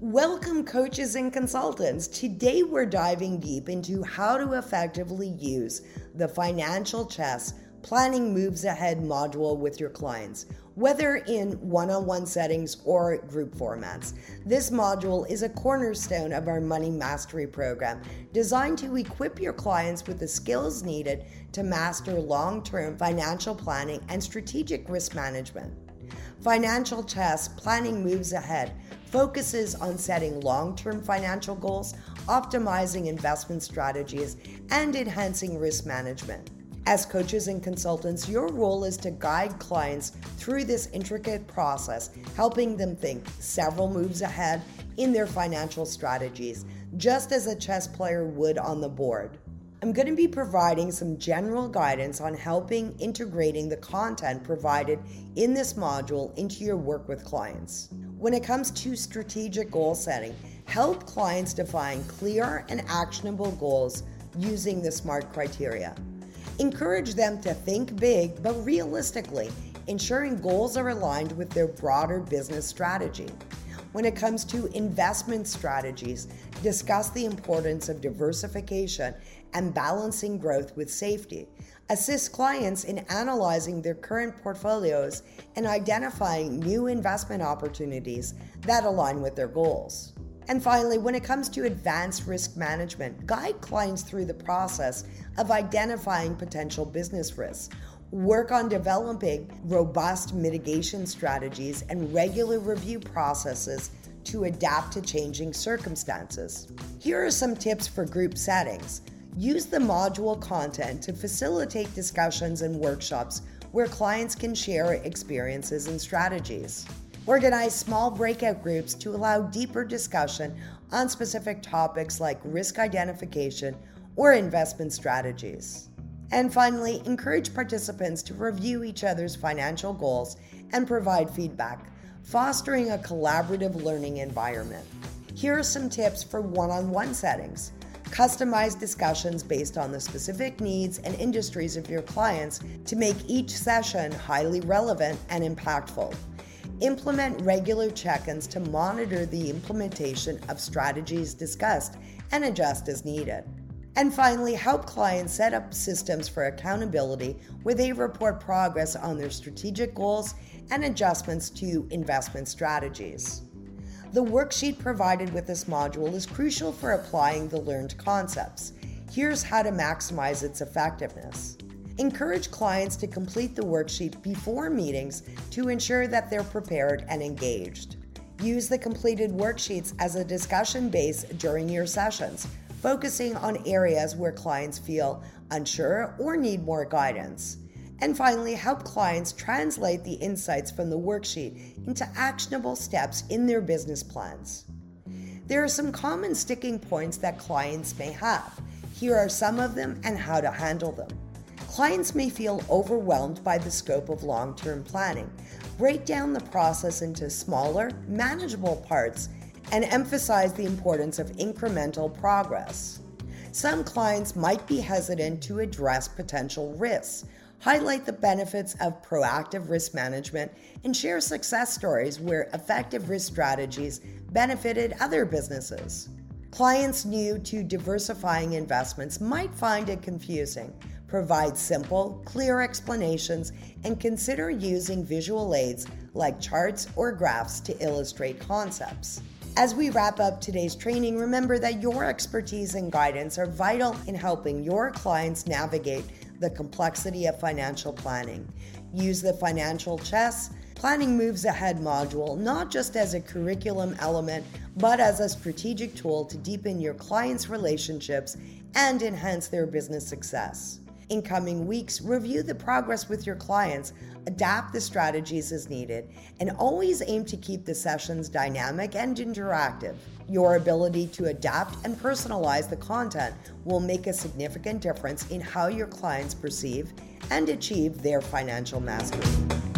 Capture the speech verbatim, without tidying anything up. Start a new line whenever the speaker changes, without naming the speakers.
Welcome, coaches and consultants. Today we're diving deep into how to effectively use the Financial Chess Planning Moves Ahead module with your clients, whether in one-on-one settings or group formats. This module is a cornerstone of our Money Mastery program, designed to equip your clients with the skills needed to master long-term financial planning and strategic risk management. Financial Chess Planning Moves Ahead focuses on setting long-term financial goals, optimizing investment strategies, and enhancing risk management. As coaches and consultants, your role is to guide clients through this intricate process, helping them think several moves ahead in their financial strategies, just as a chess player would on the board. I'm going to be providing some general guidance on helping integrating the content provided in this module into your work with clients. When it comes to strategic goal setting, help clients define clear and actionable goals using the SMART criteria. Encourage them to think big but realistically, ensuring goals are aligned with their broader business strategy. When it comes to investment strategies, discuss the importance of diversification and balancing growth with safety. Assist clients in analyzing their current portfolios and identifying new investment opportunities that align with their goals. And finally, when it comes to advanced risk management, guide clients through the process of identifying potential business risks. Work on developing robust mitigation strategies and regular review processes to adapt to changing circumstances. Here are some tips for group settings. Use the module content to facilitate discussions and workshops where clients can share experiences and strategies. Organize small breakout groups to allow deeper discussion on specific topics like risk identification or investment strategies. And finally, encourage participants to review each other's financial goals and provide feedback, fostering a collaborative learning environment. Here are some tips for one-on-one settings. Customize discussions based on the specific needs and industries of your clients to make each session highly relevant and impactful. Implement regular check-ins to monitor the implementation of strategies discussed and adjust as needed. And finally, help clients set up systems for accountability where they report progress on their strategic goals and adjustments to investment strategies. The worksheet provided with this module is crucial for applying the learned concepts. Here's how to maximize its effectiveness. Encourage clients to complete the worksheet before meetings to ensure that they're prepared and engaged. Use the completed worksheets as a discussion base during your sessions, focusing on areas where clients feel unsure or need more guidance. And finally, help clients translate the insights from the worksheet into actionable steps in their business plans. There are some common sticking points that clients may have. Here are some of them and how to handle them. Clients may feel overwhelmed by the scope of long-term planning. Break down the process into smaller, manageable parts and emphasize the importance of incremental progress. Some clients might be hesitant to address potential risks. Highlight the benefits of proactive risk management and share success stories where effective risk strategies benefited other businesses. Clients new to diversifying investments might find it confusing. Provide simple, clear explanations and consider using visual aids like charts or graphs to illustrate concepts. As we wrap up today's training, remember that your expertise and guidance are vital in helping your clients navigate the complexity of financial planning. Use the Financial Chess Planning Moves Ahead module not just as a curriculum element, but as a strategic tool to deepen your clients' relationships and enhance their business success. In coming weeks, review the progress with your clients, adapt the strategies as needed, and always aim to keep the sessions dynamic and interactive. Your ability to adapt and personalize the content will make a significant difference in how your clients perceive and achieve their financial mastery.